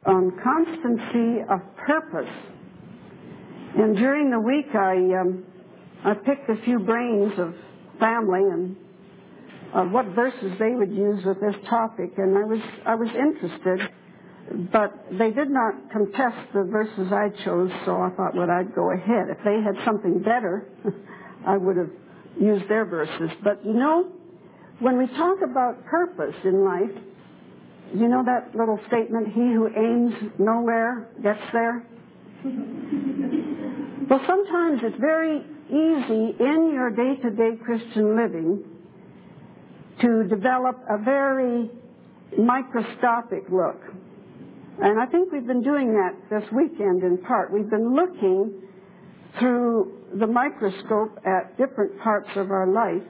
on constancy of purpose. And during the week, I picked a few brains of family and what verses they would use with this topic, and I was interested, but they did not contest the verses I chose, so I thought, well, I'd go ahead. If they had something better, I would have used their verses. But you know, when we talk about purpose in life, you know that little statement, he who aims nowhere gets there? Well, sometimes it's very easy in your day-to-day Christian living to develop a very microscopic look. And I think we've been doing that this weekend in part. We've been looking through the microscope at different parts of our life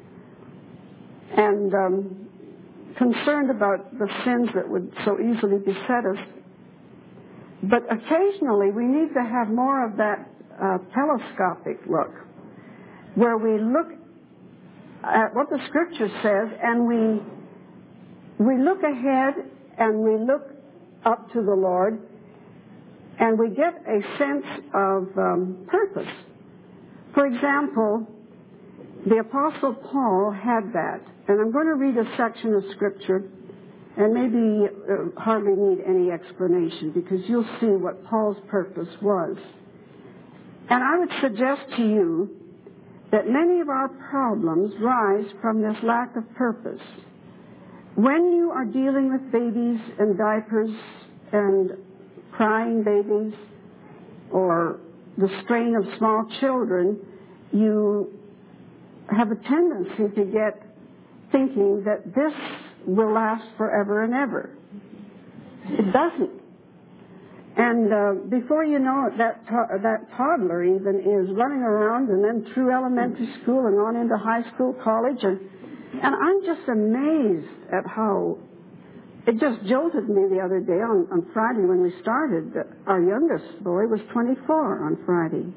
and concerned about the sins that would so easily beset us. But occasionally we need to have more of that telescopic look, where we look at what the Scripture says, and we look ahead and we look up to the Lord, and we get a sense of purpose. For example, the Apostle Paul had that, and I'm going to read a section of Scripture, and maybe hardly need any explanation, because you'll see what Paul's purpose was. And I would suggest to you that many of our problems rise from this lack of purpose. When you are dealing with babies and diapers and crying babies or the strain of small children, you have a tendency to get thinking that this will last forever and ever. It doesn't. And before you know it, that toddler even is running around, and then through elementary school and on into high school, college, and I'm just amazed at how it just jolted me the other day on Friday when we started. Our youngest boy was 24 on Friday.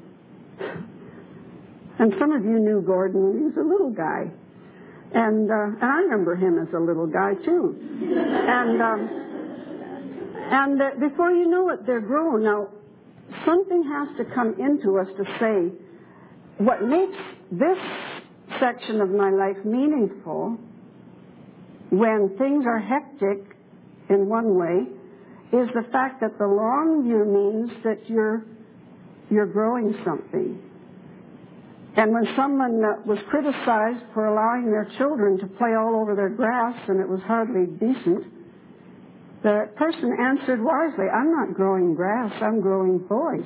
And some of you knew Gordon when he was a little guy. And I remember him as a little guy, too. And before you know it, they're grown. Now, something has to come into us to say, what makes this section of my life meaningful when things are hectic in one way is the fact that the long view means that you're growing something. And when someone was criticized for allowing their children to play all over their grass and it was hardly decent, the person answered wisely, I'm not growing grass, I'm growing boys.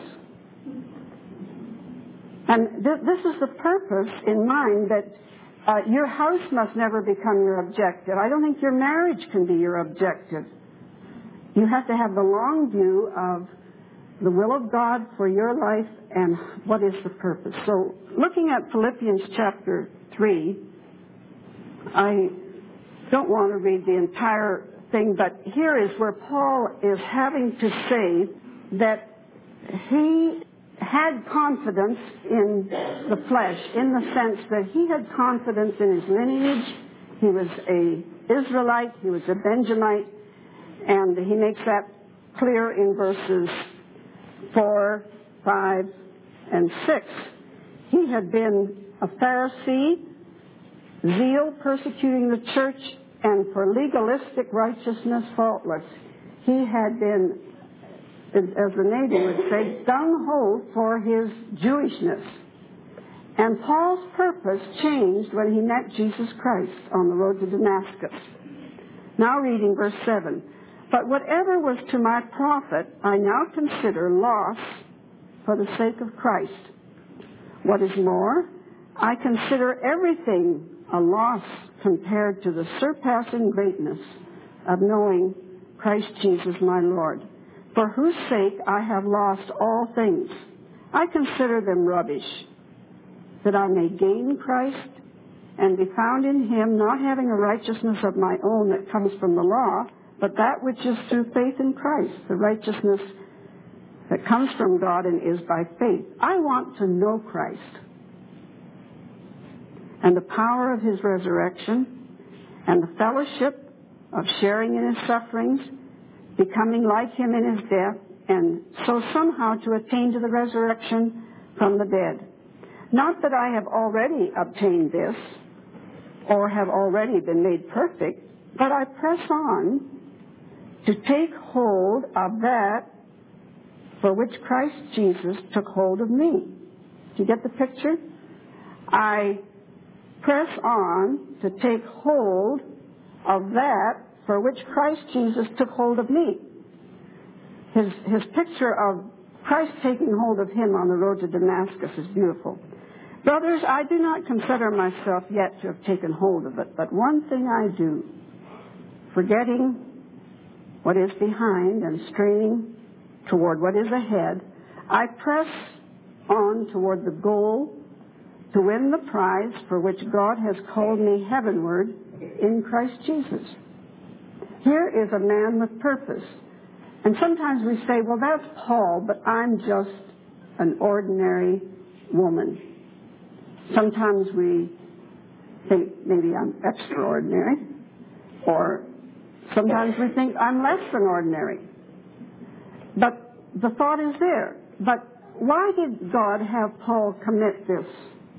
And this is the purpose in mind, that your house must never become your objective. I don't think your marriage can be your objective. You have to have the long view of the will of God for your life and what is the purpose. So looking at Philippians chapter 3, I don't want to read the entire thing, but here is where Paul is having to say that he had confidence in the flesh, in the sense that he had confidence in his lineage. He was an Israelite, he was a Benjamite, and he makes that clear in verses 4, 5, and 6. He had been a Pharisee, zeal persecuting the church, and for legalistic righteousness faultless. He had been, as the Navy would say, gung-ho for his Jewishness. And Paul's purpose changed when he met Jesus Christ on the road to Damascus. Now reading verse 7. But whatever was to my profit, I now consider loss for the sake of Christ. What is more, I consider everything a loss compared to the surpassing greatness of knowing Christ Jesus my Lord, for whose sake I have lost all things. I consider them rubbish, that I may gain Christ and be found in him, not having a righteousness of my own that comes from the law, but that which is through faith in Christ, the righteousness that comes from God and is by faith. I want to know Christ and the power of his resurrection and the fellowship of sharing in his sufferings, becoming like him in his death, and so somehow to attain to the resurrection from the dead. Not that I have already obtained this, or have already been made perfect, but I press on to take hold of that for which Christ Jesus took hold of me. Do you get the picture? I press on to take hold of that for which Christ Jesus took hold of me. His picture of Christ taking hold of him on the road to Damascus is beautiful. Brothers, I do not consider myself yet to have taken hold of it, but one thing I do, forgetting what is behind and straining toward what is ahead, I press on toward the goal to win the prize for which God has called me heavenward in Christ Jesus. Here is a man with purpose. And sometimes we say, well, that's Paul, but I'm just an ordinary woman. Sometimes we think maybe I'm extraordinary, or sometimes we think I'm less than ordinary. But the thought is there. But why did God have Paul commit this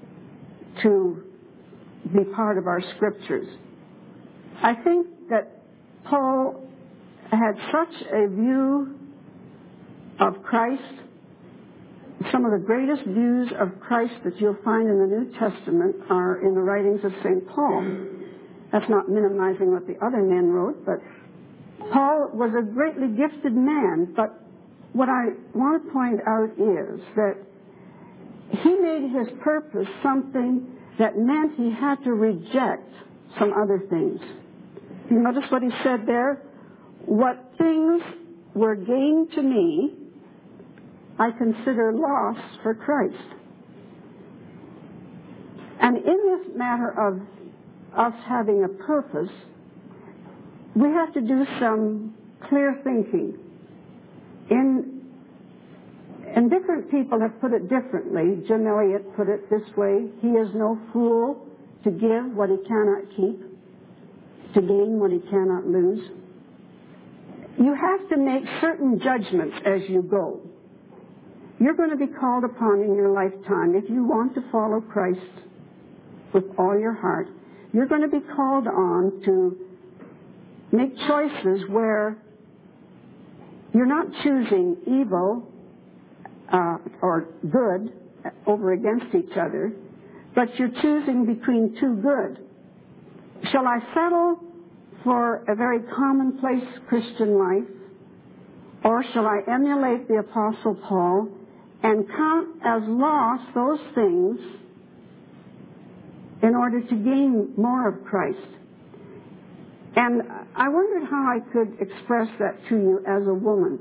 to be part of our scriptures? I think that Paul had such a view of Christ. Some of the greatest views of Christ that you'll find in the New Testament are in the writings of St. Paul. That's not minimizing what the other men wrote, but Paul was a greatly gifted man. But what I want to point out is that he made his purpose something that meant he had to reject some other things. You notice what he said there? What things were gained to me, I consider loss for Christ. And in this matter of us having a purpose, we have to do some clear thinking. And different people have put it differently. Jim Elliot put it this way: he is no fool to give what he cannot keep, to gain what he cannot lose. You have to make certain judgments as you go. You're going to be called upon in your lifetime, if you want to follow Christ with all your heart, you're going to be called on to make choices where you're not choosing evil or good over against each other, but you're choosing between two good. Shall I settle for a very commonplace Christian life, or shall I emulate the Apostle Paul and count as loss those things in order to gain more of Christ? And I wondered how I could express that to you as a woman.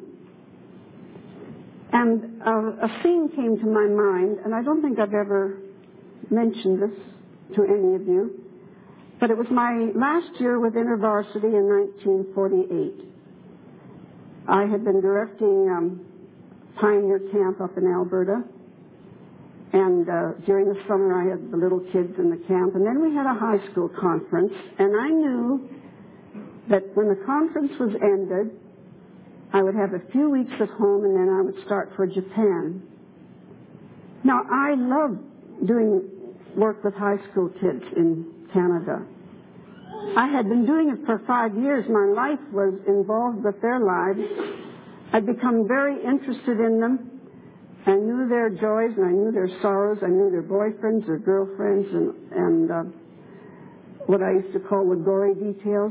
And a scene came to my mind, and I don't think I've ever mentioned this to any of you, but it was my last year with InterVarsity in 1948. I had been directing Pioneer Camp up in Alberta, and during the summer I had the little kids in the camp, and then we had a high school conference, and I knew that when the conference was ended, I would have a few weeks at home, and then I would start for Japan. Now, I love doing work with high school kids in Canada. I had been doing it for 5 years. My life was involved with their lives. I'd become very interested in them. I knew their joys and I knew their sorrows. I knew their boyfriends, their girlfriends, and what I used to call the gory details.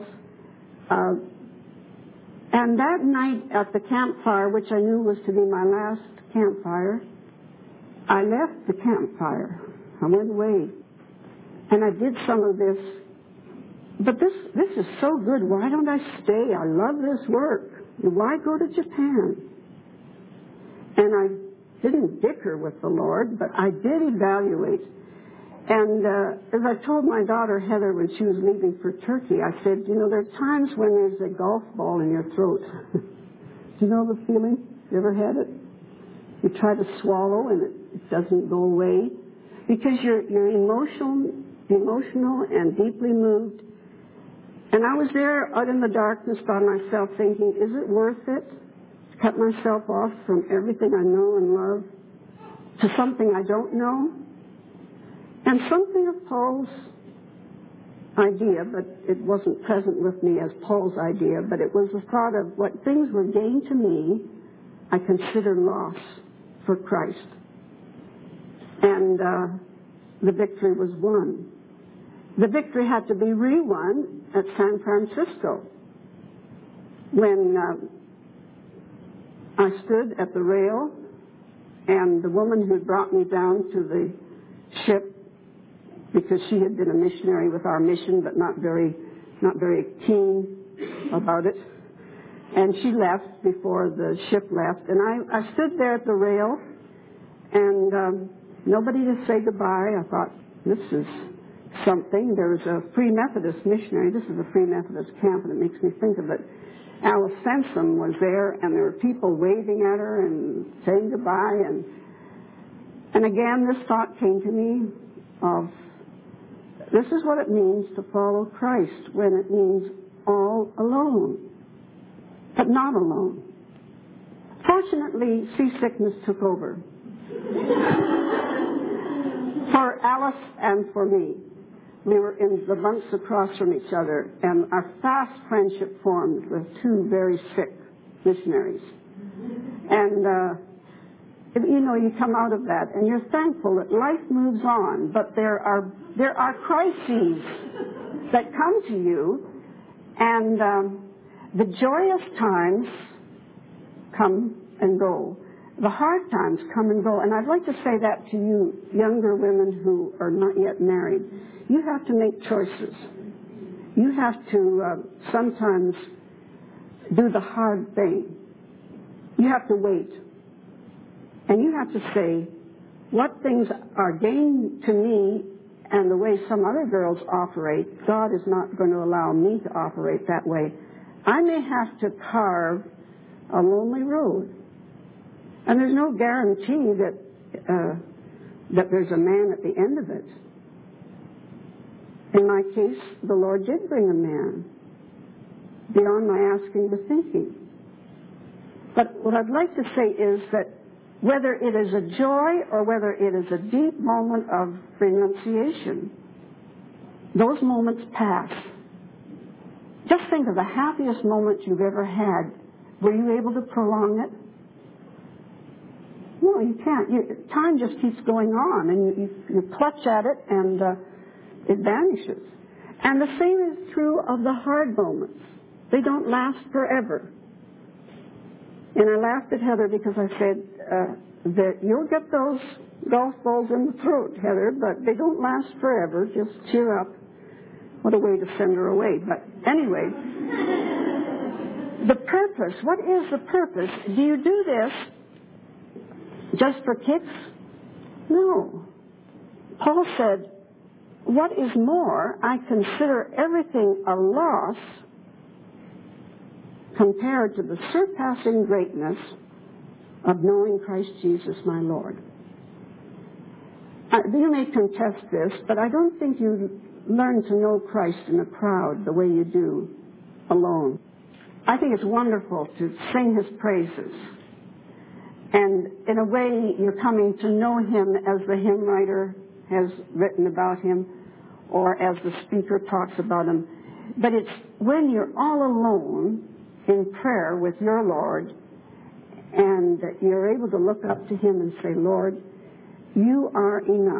And that night at the campfire, which I knew was to be my last campfire, I left the campfire. I went away. And I did some of this. But this is so good. Why don't I stay? I love this work. Why go to Japan? And I didn't bicker with the Lord, but I did evaluate. And as I told my daughter Heather when she was leaving for Turkey, I said, you know, there are times when there's a golf ball in your throat. Do you know the feeling? You ever had it? You try to swallow and it doesn't go away because you're emotional and deeply moved. And I was there out in the darkness by myself thinking, is it worth it to cut myself off from everything I know and love to something I don't know? And something of Paul's idea, but it wasn't present with me as Paul's idea, but it was the thought of what things were gained to me, I consider loss for Christ. And the victory was won. The victory had to be re-won at San Francisco when I stood at the rail and the woman who brought me down to the ship, because she had been a missionary with our mission but not very keen about it, and she left before the ship left, and I stood there at the rail and nobody to say goodbye. I thought, this is something. There was a Free Methodist missionary. This is a Free Methodist camp, and it makes me think of it. Alice Sensom was there, and there were people waving at her and saying goodbye. And again, this thought came to me of, this is what it means to follow Christ, when it means all alone, but not alone. Fortunately, seasickness took over for Alice and for me. We were in the bunks across from each other, and our fast friendship formed with two very sick missionaries. And, you come out of that, and you're thankful that life moves on, but there are crises that come to you, and the joyous times come and go. The hard times come and go, and I'd like to say that to you younger women who are not yet married. You have to make choices. You have to sometimes do the hard thing. You have to wait. And you have to say, what things are gained to me and the way some other girls operate, God is not going to allow me to operate that way. I may have to carve a lonely road. And there's no guarantee that there's a man at the end of it. In my case, the Lord did bring a man beyond my asking or thinking. But what I'd like to say is that whether it is a joy or whether it is a deep moment of renunciation, those moments pass. Just think of the happiest moment you've ever had. Were you able to prolong it? No, you can't. Time just keeps going on, and you clutch at it, and it vanishes. And the same is true of the hard moments. They don't last forever. And I laughed at Heather because I said that you'll get those golf balls in the throat, Heather, but they don't last forever. Just cheer up. What a way to send her away. But anyway, the purpose. What is the purpose? Do you do this just for kicks? No. Paul said, what is more, I consider everything a loss compared to the surpassing greatness of knowing Christ Jesus my Lord. You may contest this, but I don't think you learn to know Christ in a crowd the way you do alone. I think it's wonderful to sing His praises. And in a way, you're coming to know Him as the hymn writer has written about Him, or as the speaker talks about Him. But it's when you're all alone in prayer with your Lord, and you're able to look up to Him and say, Lord, you are enough.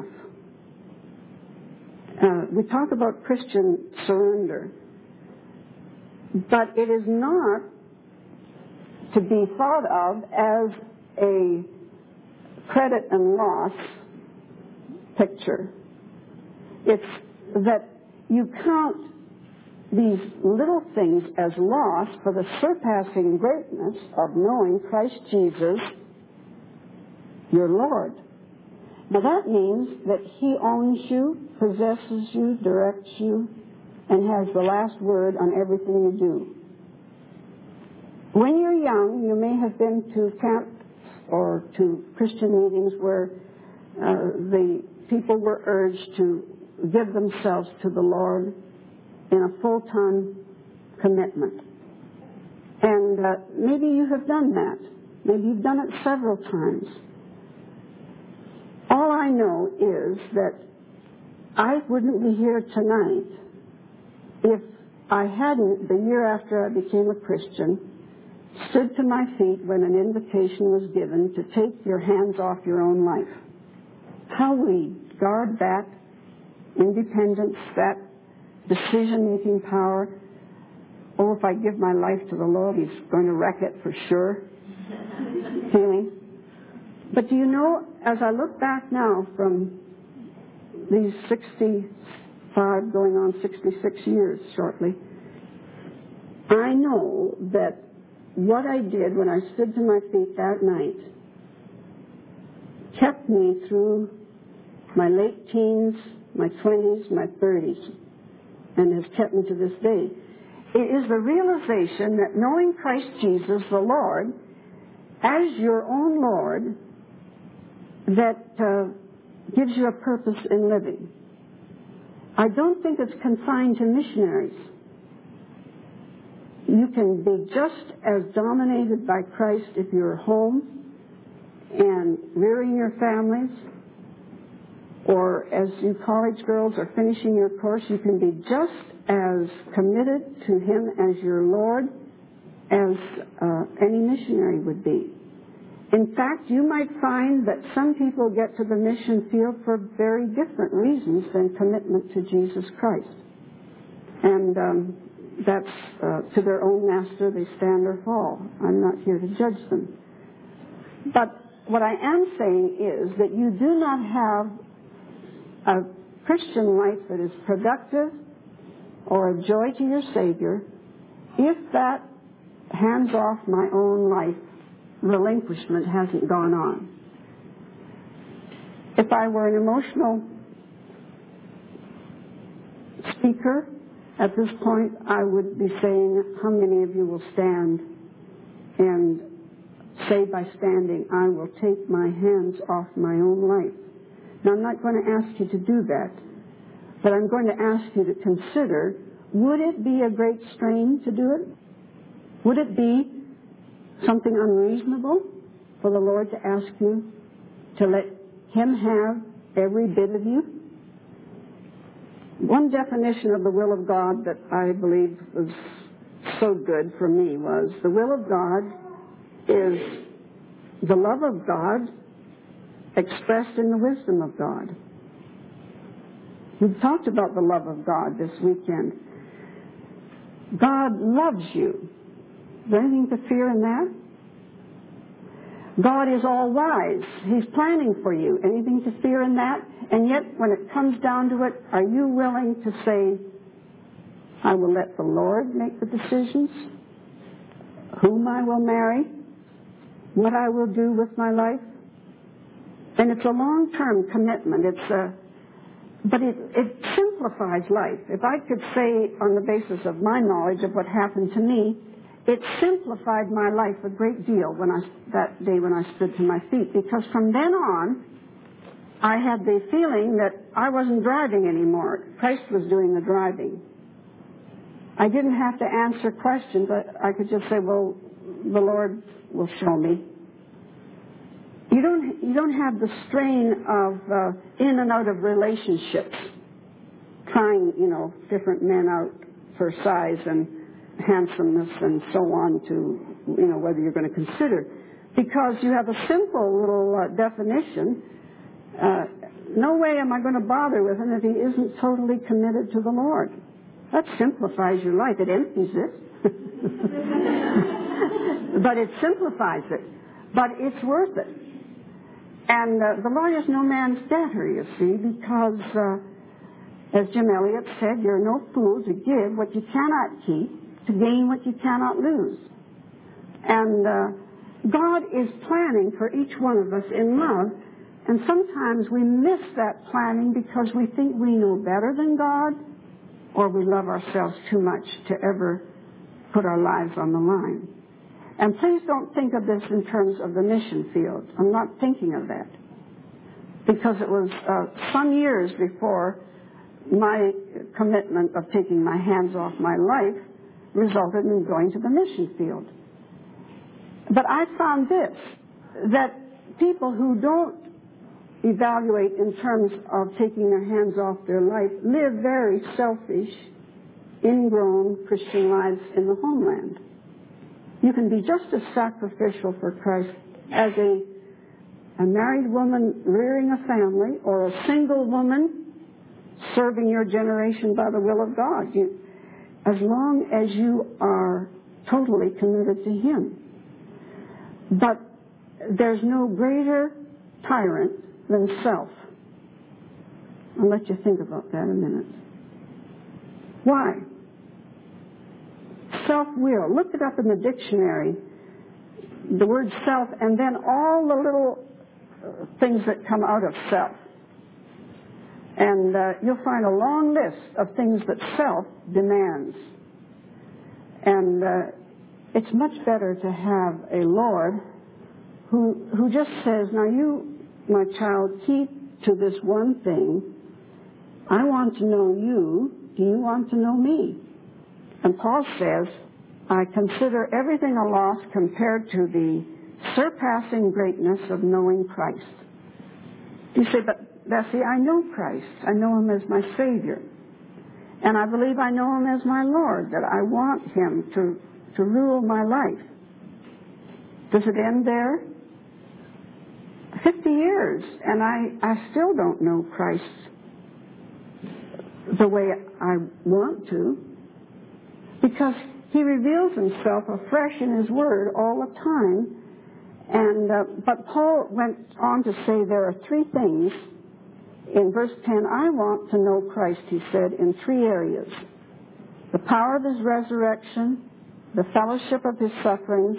We talk about Christian surrender, but it is not to be thought of as a credit and loss picture. It's that you count these little things as loss for the surpassing greatness of knowing Christ Jesus, your Lord. Now that means that He owns you, possesses you, directs you, and has the last word on everything you do. When you're young, you may have been to camps or to Christian meetings where the people were urged to give themselves to the Lord in a full-time commitment. And maybe you have done that. Maybe you've done it several times. All I know is that I wouldn't be here tonight if I hadn't, the year after I became a Christian, stood to my feet when an invitation was given to take your hands off your own life. How we guard that independence, that decision-making power. Oh, if I give my life to the Lord, He's going to wreck it for sure. Feeling. But do you know, as I look back now from these 65 going on 66 years shortly, I know that what I did when I stood to my feet that night kept me through my late teens, my 20s, my 30s, and has kept me to this day. It is the realization that knowing Christ Jesus, the Lord, as your own Lord, that gives you a purpose in living. I don't think it's confined to missionaries. You can be just as dominated by Christ if you're home and rearing your families, or as you college girls are finishing your course, you can be just as committed to Him as your Lord as any missionary would be. In fact, you might find that some people get to the mission field for very different reasons than commitment to Jesus Christ. And that's to their own master they stand or fall. I'm not here to judge them. But what I am saying is that you do not have a Christian life that is productive or a joy to your Savior if that hands off my own life relinquishment hasn't gone on. If I were an emotional speaker at this point, I would be saying, how many of you will stand and say by standing, I will take my hands off my own life? Now, I'm not going to ask you to do that, but I'm going to ask you to consider, would it be a great strain to do it? Would it be something unreasonable for the Lord to ask you to let Him have every bit of you? One definition of the will of God that I believe was so good for me was the will of God is the love of God expressed in the wisdom of God. We've talked about the love of God this weekend. God loves you. Is there anything to fear in that? God is all wise. He's planning for you. Anything to fear in that? And yet, when it comes down to it, are you willing to say, I will let the Lord make the decisions, whom I will marry, what I will do with my life? And it's a long-term commitment. But it simplifies life. If I could say, on the basis of my knowledge of what happened to me, it simplified my life a great deal that day when I stood to my feet. Because from then on, I had the feeling that I wasn't driving anymore. Christ was doing the driving. I didn't have to answer questions. I could just say, well, the Lord will show me. You don't have the strain of in and out of relationships, trying, different men out for size and handsomeness and so on to, whether you're going to consider. Because you have a simple little definition. No way am I going to bother with him if he isn't totally committed to the Lord. That simplifies your life. It empties it. But it simplifies it. But it's worth it. And the Lord is no man's debtor, you see, because, as Jim Elliot said, you're no fool to give what you cannot keep, to gain what you cannot lose. And God is planning for each one of us in love, and sometimes we miss that planning because we think we know better than God, or we love ourselves too much to ever put our lives on the line. And please don't think of this in terms of the mission field. I'm not thinking of that. Because it was some years before my commitment of taking my hands off my life resulted in going to the mission field. But I found this, that people who don't evaluate in terms of taking their hands off their life live very selfish, ingrown Christian lives in the homeland. You can be just as sacrificial for Christ as a married woman rearing a family or a single woman serving your generation by the will of God, as long as you are totally committed to Him. But there's no greater tyrant than self. I'll let you think about that a minute. Why? Self-will. Look it up in the dictionary, the word self, and then all the little things that come out of self. And you'll find a long list of things that self demands. And it's much better to have a Lord who just says, now you, my child, keep to this one thing. I want to know you. Do you want to know me? And Paul says, I consider everything a loss compared to the surpassing greatness of knowing Christ. You say, but Bessie, I know Christ. I know Him as my Savior. And I believe I know Him as my Lord, that I want Him to rule my life. Does it end there? 50 years, and I still don't know Christ the way I want to, because He reveals Himself afresh in His Word all the time. And but Paul went on to say there are three things. In verse 10, I want to know Christ, he said, in three areas. The power of His resurrection, the fellowship of His sufferings,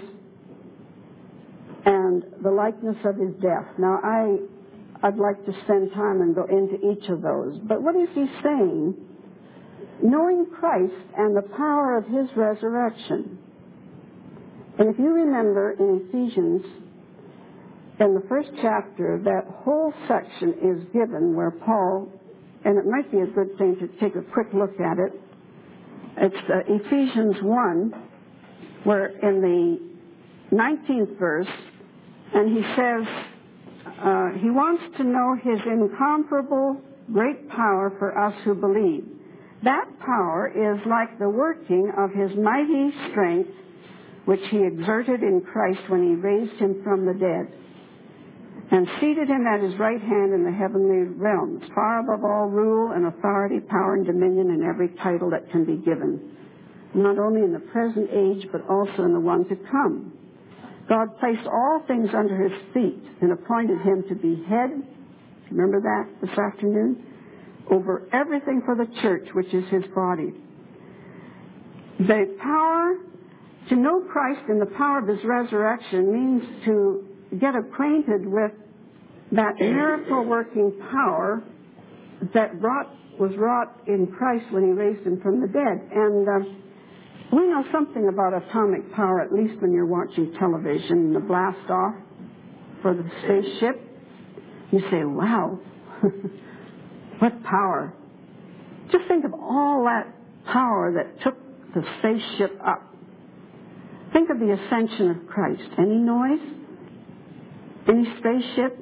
and the likeness of His death. Now, I'd like to spend time and go into each of those. But what is he saying? Knowing Christ and the power of His resurrection. And if you remember in Ephesians, in the first chapter, that whole section is given where Paul, and it might be a good thing to take a quick look at it. It's Ephesians 1, where in the 19th verse, and he says, he wants to know His incomparable great power for us who believe. That power is like the working of His mighty strength, which He exerted in Christ when He raised Him from the dead and seated Him at His right hand in the heavenly realms, far above all rule and authority, power and dominion, and every title that can be given, not only in the present age, but also in the one to come. God placed all things under His feet and appointed Him to be head, remember that this afternoon, over everything for the church, which is His body. The power to know Christ and the power of His resurrection means to get acquainted with that miracle-working power that was wrought in Christ when He raised Him from the dead. And we know something about atomic power, at least when you're watching television, the blast off for the spaceship. You say, wow, what power. Just think of all that power that took the spaceship up. Think of the ascension of Christ. Any noise? Any spaceship?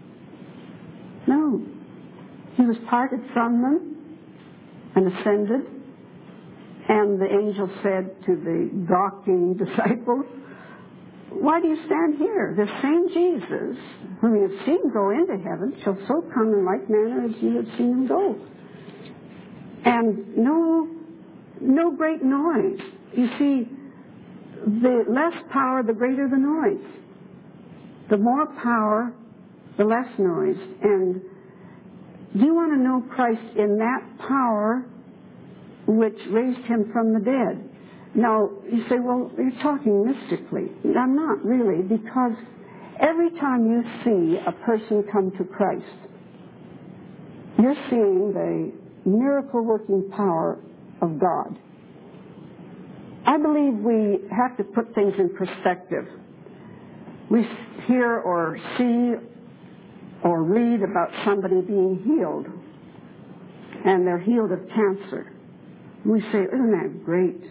No. He was parted from them and ascended. And the angel said to the gawking disciples, why do you stand here? The same Jesus, whom you have seen go into heaven, shall so come in like manner as you have seen Him go. And no great noise. You see, the less power, the greater the noise. The more power, the less noise. And do you want to know Christ in that power which raised Him from the dead? Now, you say, well, you're talking mystically. I'm not really, because every time you see a person come to Christ, you're seeing the miracle-working power of God. I believe we have to put things in perspective. We hear or see or read about somebody being healed, and they're healed of cancer. We say, isn't that great?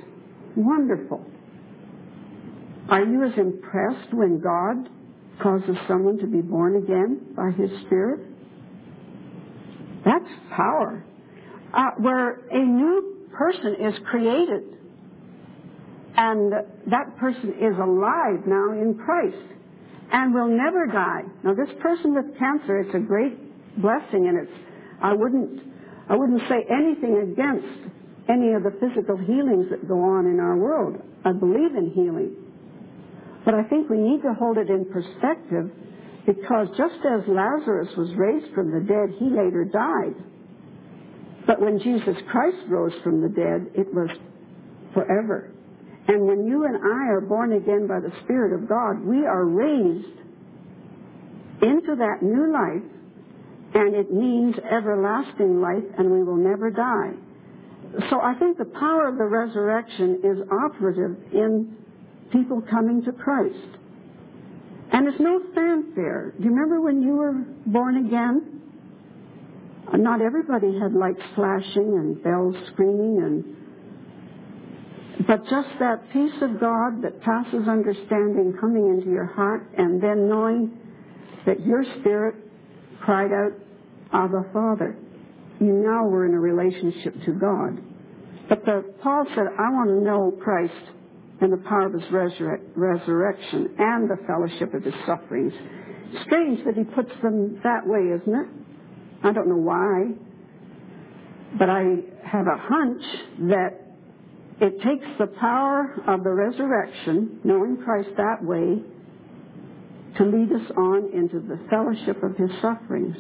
wonderful. Are you as impressed when God causes someone to be born again by His Spirit? That's power. Where a new person is created, and that person is alive now in Christ and will never die. Now, this person with cancer, it's a great blessing, and I wouldn't say anything against any of the physical healings that go on in our world. I believe in healing. But I think we need to hold it in perspective, because just as Lazarus was raised from the dead, he later died. But when Jesus Christ rose from the dead, it was forever. And when you and I are born again by the Spirit of God, we are raised into that new life, and it means everlasting life, and we will never die. So I think the power of the resurrection is operative in people coming to Christ. And it's no fanfare. Do you remember when you were born again? Not everybody had lights flashing and bells screaming, but just that peace of God that passes understanding coming into your heart, and then knowing that your spirit cried out, Abba, Father. You now were in a relationship to God. But Paul said, I want to know Christ and the power of His resurrection and the fellowship of His sufferings. Strange that he puts them that way, isn't it? I don't know why, but I have a hunch that it takes the power of the resurrection, knowing Christ that way, to lead us on into the fellowship of His sufferings.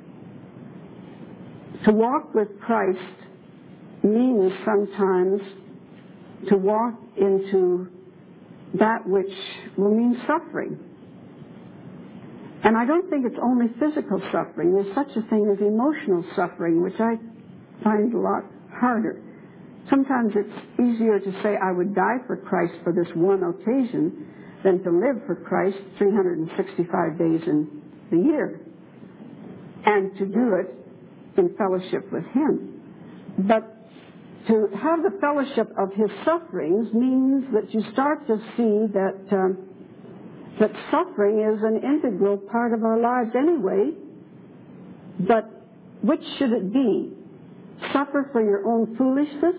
To walk with Christ means sometimes to walk into that which will mean suffering. And I don't think it's only physical suffering. There's such a thing as emotional suffering, which I find a lot harder. Sometimes it's easier to say I would die for Christ for this one occasion than to live for Christ 365 days in the year, and to do it in fellowship with Him. But to have the fellowship of His sufferings means that you start to see that that suffering is an integral part of our lives anyway. But which should it be? Suffer for your own foolishness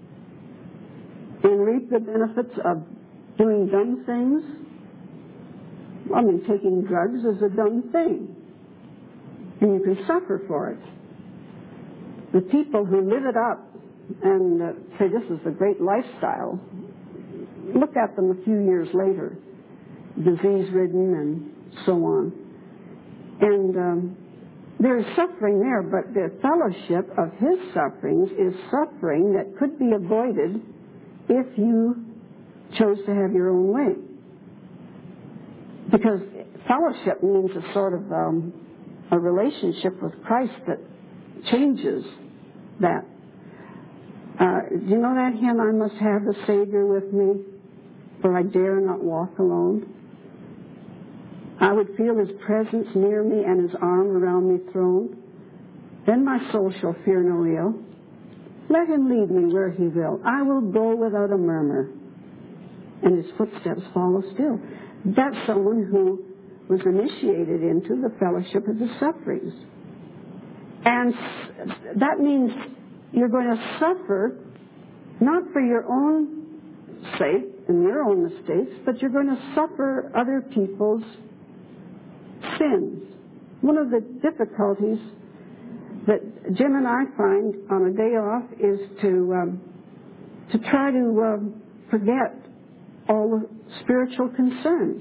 and reap the benefits of doing dumb things? I mean, taking drugs is a dumb thing, and you can suffer for it. The people who live it up and say this is a great lifestyle, look at them a few years later, disease-ridden and so on. And there's suffering there, but the fellowship of His sufferings is suffering that could be avoided if you chose to have your own way. Because fellowship means a sort of a relationship with Christ that changes that. Do you know that hymn, I must have the Savior with me, for I dare not walk alone? I would feel His presence near me and His arm around me thrown. Then my soul shall fear no ill. Let Him lead me where He will. I will go without a murmur, and His footsteps follow still. That's someone who was initiated into the fellowship of the sufferings. And that means you're going to suffer not for your own sake and your own mistakes, but you're going to suffer other people's sins. One of the difficulties that Jim and I find on a day off is to try to forget all the spiritual concerns.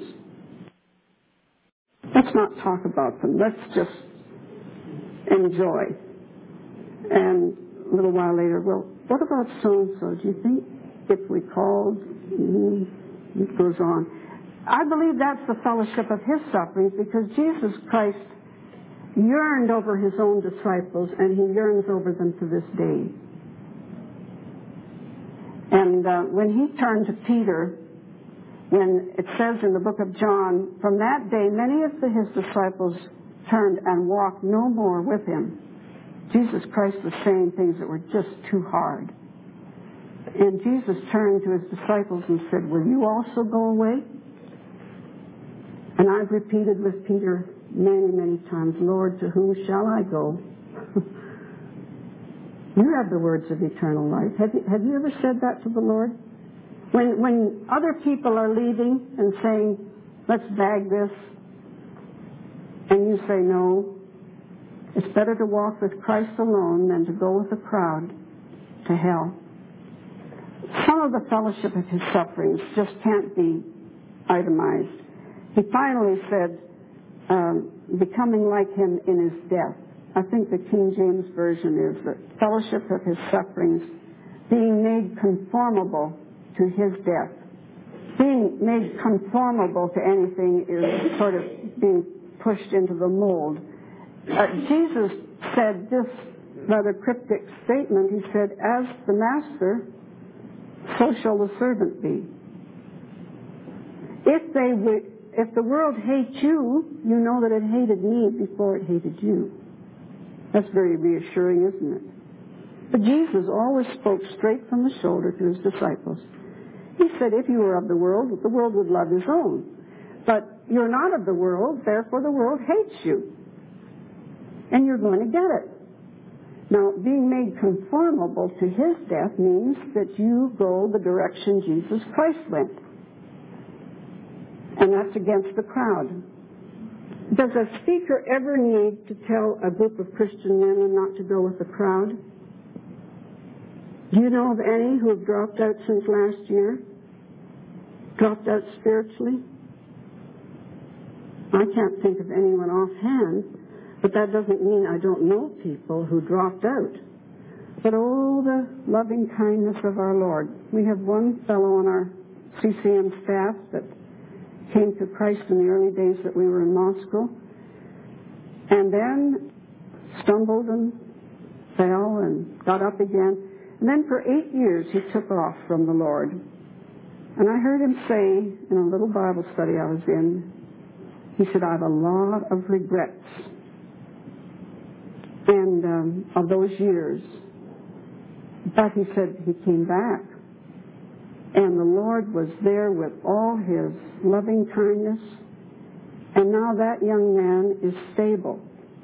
Let's not talk about them. Let's just enjoy. And a little while later, well, what about so-and-so? Do you think if we called? It goes on. I believe that's the fellowship of His sufferings, because Jesus Christ yearned over His own disciples, and He yearns over them to this day. And when He turned to Peter, when it says in the book of John, from that day many of His disciples turned and walked no more with Him. Jesus Christ was saying things that were just too hard. And Jesus turned to his disciples and said, will you also go away? And I've repeated with Peter many, many times, Lord, to whom shall I go? You have the words of eternal life. Have you ever said that to the Lord? When other people are leaving and saying, let's bag this, and you say no, it's better to walk with Christ alone than to go with a crowd to hell. Some of the fellowship of his sufferings just can't be itemized. He finally said, becoming like him in his death. I think the King James Version is the fellowship of his sufferings, being made conformable to his death. Being made conformable to anything is sort of being pushed into the mold. Jesus said this rather cryptic statement. He said, as the master, so shall the servant be. If the world hates you, you know that it hated me before it hated you. That's very reassuring, isn't it? But Jesus always spoke straight from the shoulder to his disciples. He said, if you were of the world would love his own. But you're not of the world, therefore the world hates you. And you're going to get it. Now, being made conformable to his death means that you go the direction Jesus Christ went. And that's against the crowd. Does a speaker ever need to tell a group of Christian women not to go with the crowd? Do you know of any who have dropped out since last year? Dropped out spiritually? I can't think of anyone offhand, but that doesn't mean I don't know people who dropped out. But oh, the loving kindness of our Lord. We have one fellow on our CCM staff that came to Christ in the early days that we were in Moscow, and then stumbled and fell and got up again. And then for 8 years he took off from the Lord. And I heard him say in a little Bible study I was in, he said, I have a lot of regrets and of those years. But he said he came back. And the Lord was there with all his loving kindness. And now that young man is stable.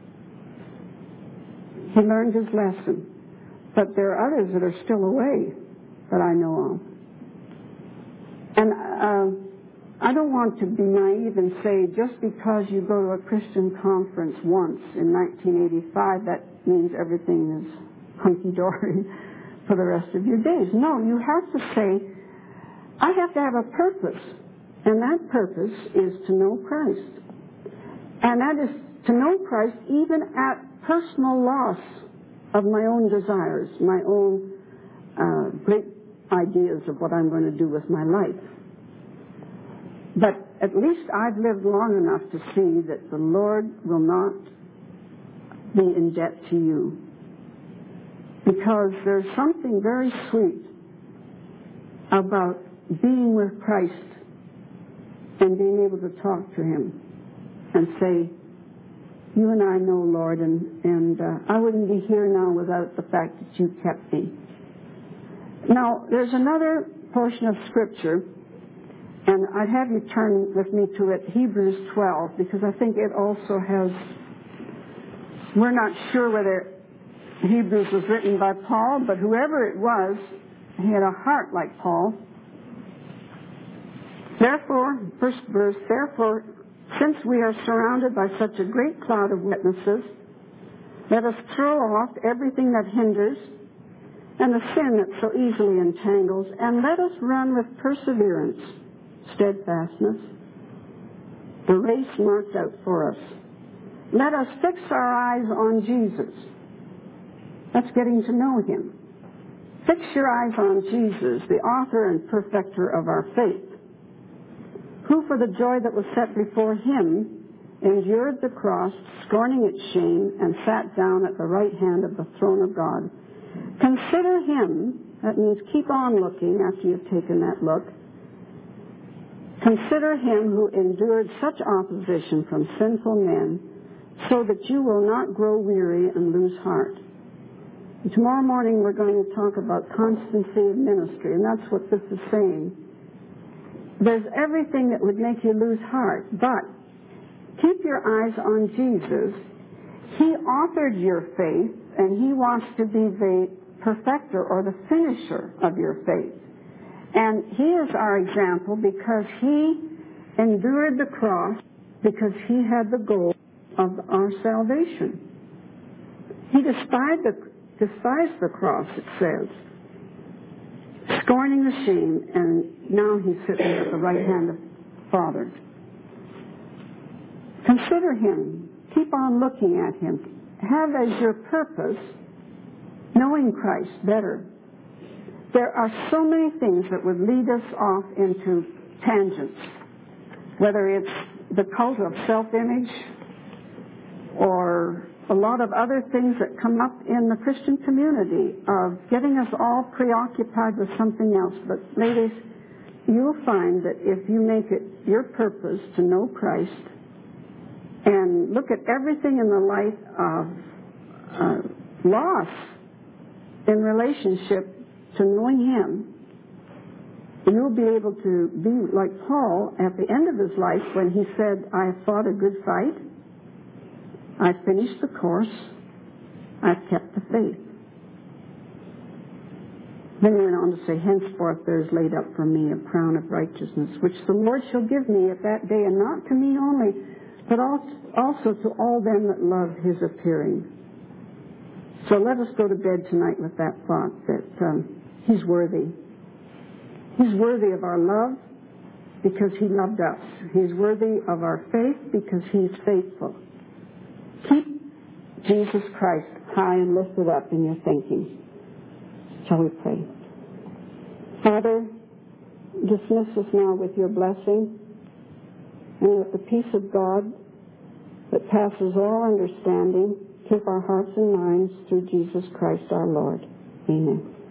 He learned his lesson. But there are others that are still away that I know of. And I don't want to be naive and say just because you go to a Christian conference once in 1985, that means everything is hunky-dory for the rest of your days. No, you have to say, I have to have a purpose, and that purpose is to know Christ. And that is to know Christ even at personal loss of my own desires, my own great ideas of what I'm going to do with my life. But at least I've lived long enough to see that the Lord will not be in debt to you. Because there's something very sweet about being with Christ and being able to talk to him and say, you and I know, Lord, and I wouldn't be here now without the fact that you kept me. Now, there's another portion of Scripture, and I'd have you turn with me to it, Hebrews 12, because I think it also has, we're not sure whether Hebrews was written by Paul, but whoever it was, he had a heart like Paul. Therefore, first verse, therefore, since we are surrounded by such a great cloud of witnesses, let us throw off everything that hinders and the sin that so easily entangles, and let us run with perseverance, steadfastness, the race marked out for us. Let us fix our eyes on Jesus. That's getting to know him. Fix your eyes on Jesus, the author and perfecter of our faith, who for the joy that was set before him endured the cross, scorning its shame, and sat down at the right hand of the throne of God. Consider him, that means keep on looking after you've taken that look. Consider him who endured such opposition from sinful men, so that you will not grow weary and lose heart. Tomorrow morning we're going to talk about constancy of ministry, and that's what this is saying. There's everything that would make you lose heart, but keep your eyes on Jesus. He authored your faith, and He wants to be the perfecter or the finisher of your faith. And He is our example because He endured the cross because He had the goal of our salvation. He despised the cross, it says, scorning the shame, and now He's sitting at the right hand of the Father. Consider Him. Keep on looking at Him. Have as your purpose knowing Christ better. There are so many things that would lead us off into tangents, whether it's the cult of self-image or a lot of other things that come up in the Christian community of getting us all preoccupied with something else. But ladies, you'll find that if you make it your purpose to know Christ and look at everything in the light of loss in relationship to knowing Him, you'll be able to be like Paul at the end of his life when he said, I have fought a good fight, I've finished the course, I've kept the faith. Then he went on to say, henceforth there is laid up for me a crown of righteousness, which the Lord shall give me at that day, and not to me only, but also to all them that love His appearing. So let us go to bed tonight with that thought that He's worthy. He's worthy of our love because He loved us. He's worthy of our faith because He's faithful. Keep Jesus Christ high and lifted up in your thinking. Shall we pray? Father, dismiss us now with your blessing and with the peace of God that passes all understanding. Keep our hearts and minds through Jesus Christ our Lord. Amen.